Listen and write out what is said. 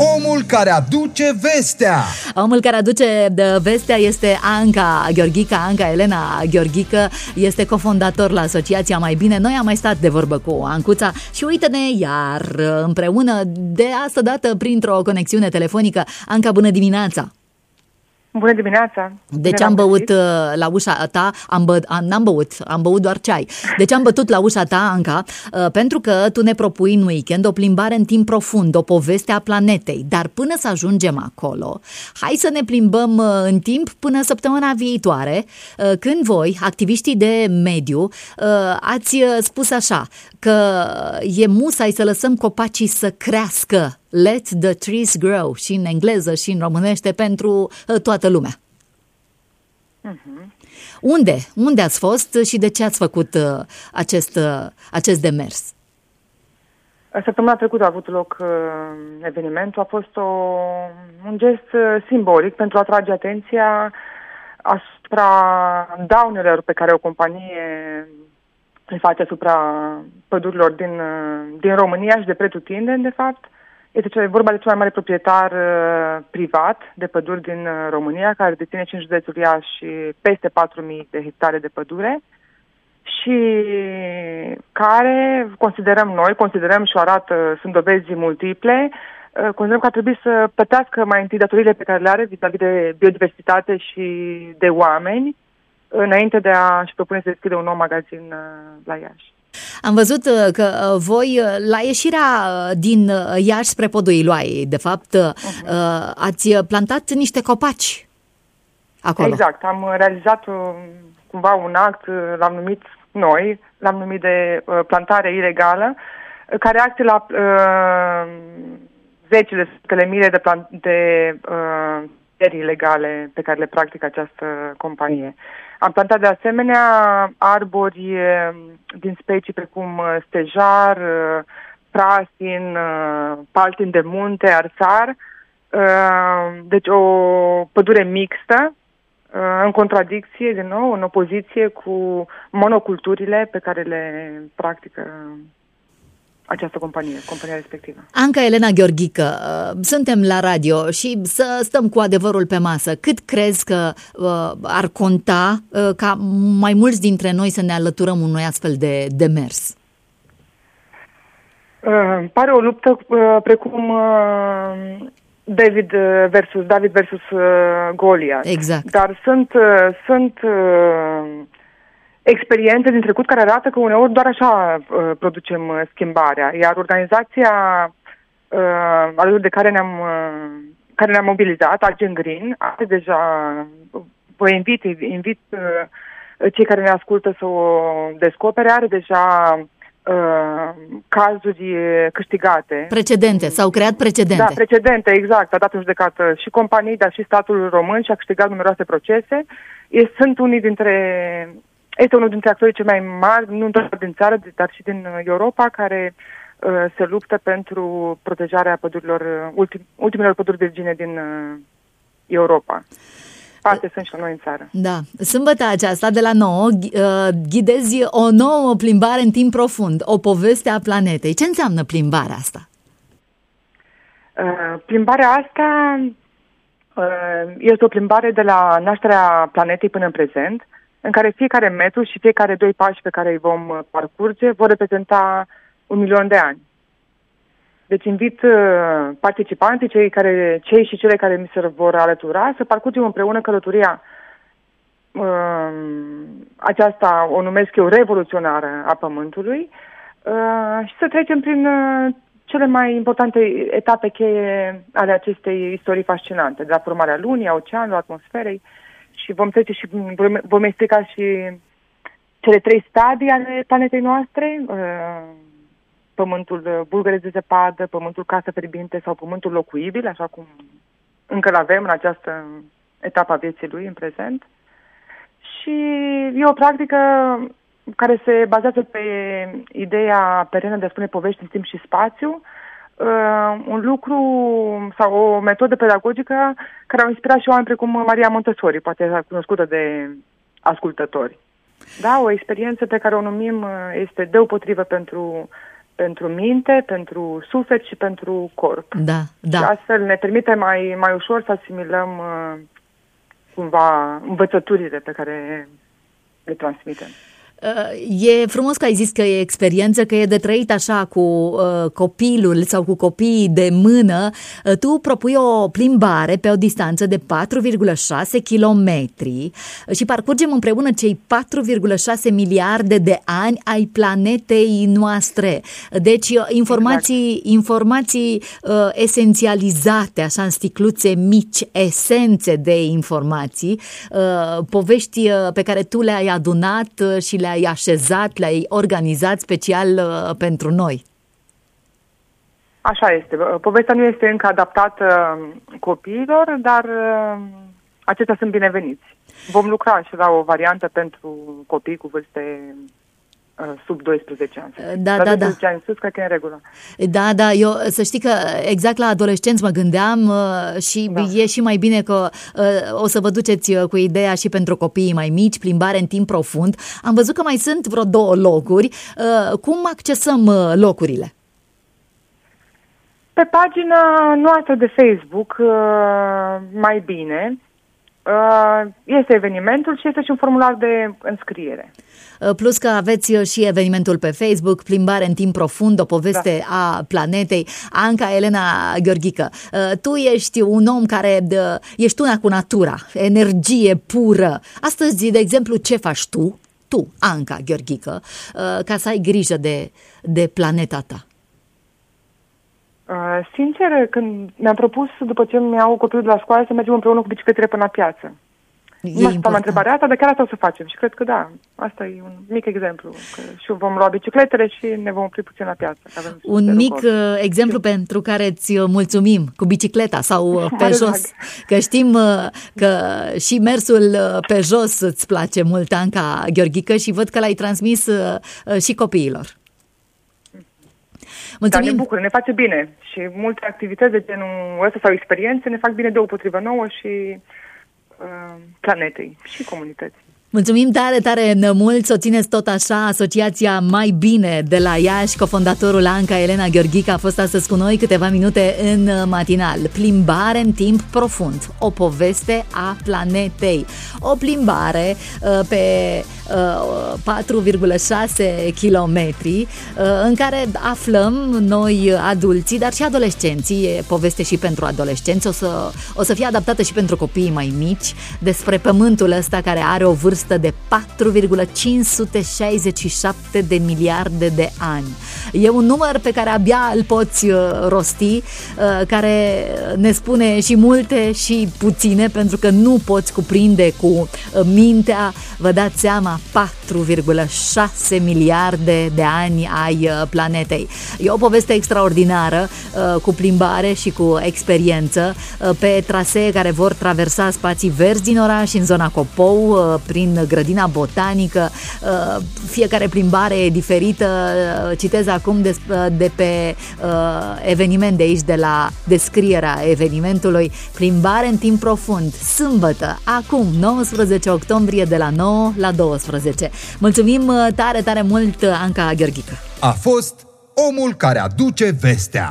Omul care aduce vestea. Omul care aduce vestea este Anca Gheorghică. Anca Elena Gheorghică este cofondator la Asociația Mai Bine. Noi am mai stat de vorbă cu Ancuța și uite-ne iar împreună, de asta dată printr-o conexiune telefonică. Anca, bună dimineața! Bună dimineața! Deci am băut la ușa ta, am băut doar ceai. Deci am bătut la ușa ta, Anca, pentru că tu ne propui în weekend o plimbare în timp profund, o poveste a planetei. Dar până să ajungem acolo, hai să ne plimbăm în timp până săptămâna viitoare, când voi, activiștii de mediu, ați spus așa, că e musai să lăsăm copacii să crească. Let the trees grow, și în engleză și în românește, pentru toată lumea. Unde ați fost și de ce ați făcut acest demers? Săptămâna trecută a avut loc evenimentul. A fost un gest simbolic pentru a atrage atenția asupra daunelor pe care o companie le face asupra pădurilor din România și de pretutindeni, de fapt. Este vorba de cel mai mare proprietar privat de păduri din România, care deține și în județul Iași peste 4.000 de hectare de pădure și care, considerăm și o arată, sunt dovezi multiple, considerăm că ar trebui să plătească mai întâi datoriile pe care le are vis-a-vis de biodiversitate și de oameni, înainte de a-și propune să deschide un nou magazin la Iași. Am văzut că voi, la ieșirea din Iași spre Podul Iloai, de fapt, ați plantat niște copaci acolo. Exact, am realizat cumva un act, l-am numit de plantare ilegală, ca reacție la zecile, sutele mii de plantări ilegale pe care le practică această companie. Am plantat de asemenea arbori din specii precum stejar, prasin, paltin de munte, arsar, deci o pădure mixtă, în contradicție, din nou, în opoziție cu monoculturile pe care le practică această compania respectivă. Anca Elena Gheorghică, suntem la radio și să stăm cu adevărul pe masă. Cât crezi că ar conta ca mai mulți dintre noi să ne alăturăm unui astfel de demers? Pare o luptă precum David versus Goliat. Exact. Dar sunt experiențe din trecut care arată că uneori doar așa producem schimbarea. Iar organizația alături de care ne-am mobilizat, Argent Green, are deja, vă invit cei care ne ascultă să o descopere, are deja cazuri câștigate. Precedente, s-au creat precedente. Da, precedente, exact. A dat în judecată și companii, dar și statul român și a câștigat numeroase procese. Este unul dintre actorii cei mai mari, nu doar din țară, dar și din Europa, care se luptă pentru protejarea pădurilor, ultimelor păduri virgine din Europa. Astea sunt și la noi în țară. Da. Sâmbătă aceasta, de la 9, ghidezi o nouă plimbare în timp profund, o poveste a planetei. Ce înseamnă plimbarea asta? Plimbarea asta este o plimbare de la nașterea planetei până în prezent, în care fiecare metru și fiecare 2 pași pe care îi vom parcurge vor reprezenta 1.000.000 de ani. Deci invit participanții, cei și cele care mi se vor alătura, să parcurgem împreună călătoria aceasta, o numesc eu, revoluționară a Pământului, și să trecem prin cele mai importante etape cheie ale acestei istorii fascinante, de la formarea Lunii, a oceanului, atmosferei, și vom explica și cele 3 stadii ale planetei noastre, pământul bulgăresc de zăpadă, pământul casă fierbinte sau pământul locuibil, așa cum încă l-avem în această etapă a vieții lui în prezent. Și e o practică care se bazează pe ideea perenă de a spune povești în timp și spațiu, un lucru sau o metodă pedagogică care au inspirat și oameni precum Maria Montessori, poate cunoscută de ascultători. Da, o experiență pe care o numim este deopotrivă pentru pentru minte, pentru suflet și pentru corp. Da, da. Și astfel ne permite mai ușor să asimilăm cumva învățăturile pe care le transmitem. E frumos că ai zis că e experiență, că e de trăit așa cu copilul sau cu copiii de mână. Tu propui o plimbare pe o distanță de 4,6 kilometri și parcurgem împreună cei 4,6 miliarde de ani ai planetei noastre. Deci informații esențializate, așa în sticluțe mici, esențe de informații, povești pe care tu le-ai adunat și le-ai așezat, le-ai organizat special pentru noi. Așa este. Povestea nu este încă adaptată copiilor, dar acestea sunt bineveniți. Vom lucra și la o variantă pentru copii cu vârste sub 12 ani. Da. 12 ani sus, cred că e în regulă. Da, eu să știi că exact la adolescenți mă gândeam și e și mai bine că o să vă duceți cu ideea și pentru copiii mai mici, plimbare în timp profund. Am văzut că mai sunt vreo 2 locuri. Cum accesăm locurile? Pe pagina noastră de Facebook, mai bine, este evenimentul și este și un formular de înscriere. Plus că aveți și evenimentul pe Facebook, Plimbare în timp profund, o poveste a planetei. Anca Elena Gheorghică, tu ești un om care ești una cu natura, energie pură. Astăzi, de exemplu, ce faci tu, Anca Gheorghică, ca să ai grijă de planeta ta? Sincer, când mi-am propus, după ce mi-au copilul de la școală, să mergem împreună cu bicicletele până la piață. Nu am întrebarea asta, dar chiar asta o să facem și cred că da, asta e un mic exemplu. Că și vom lua bicicletele și ne vom opri puțin la piață. Un mic exemplu pentru care îți mulțumim, cu bicicleta sau pe jos. Că știm că și mersul pe jos îți place mult, Anca Gheorghică, și văd că l-ai transmis și copiilor. Mulțumim. Dar ne bucură, ne face bine și multe activități de genul ăsta sau experiențe ne fac bine deopotrivă nouă și planetei și comunității. Mulțumim tare mult, o țineți tot așa. Asociația Mai Bine de la Iași, cofondatorul Anca Elena Gheorghică a fost astăzi cu noi câteva minute în matinal. Plimbare în timp profund, o poveste a planetei. O plimbare pe 4,6 kilometri în care aflăm noi adulții, dar și adolescenții, e poveste și pentru adolescenți, o să fie adaptată și pentru copiii mai mici, despre pământul ăsta care are o vârstă de 4,567 de miliarde de ani. E un număr pe care abia îl poți rosti, care ne spune și multe și puține, pentru că nu poți cuprinde cu mintea. Vă dați seama, 4,6 miliarde de ani ai planetei. E o poveste extraordinară, cu plimbare și cu experiență pe trasee care vor traversa spații verzi din oraș, în zona Copou, prin grădina botanică. Fiecare plimbare e diferită. Citez acum de pe eveniment de aici, de la descrierea evenimentului: plimbare în timp profund, sâmbătă, acum 19 octombrie, de la 9 la 12. Mulțumim tare mult, Anca Gheorghică. A fost omul care aduce vestea.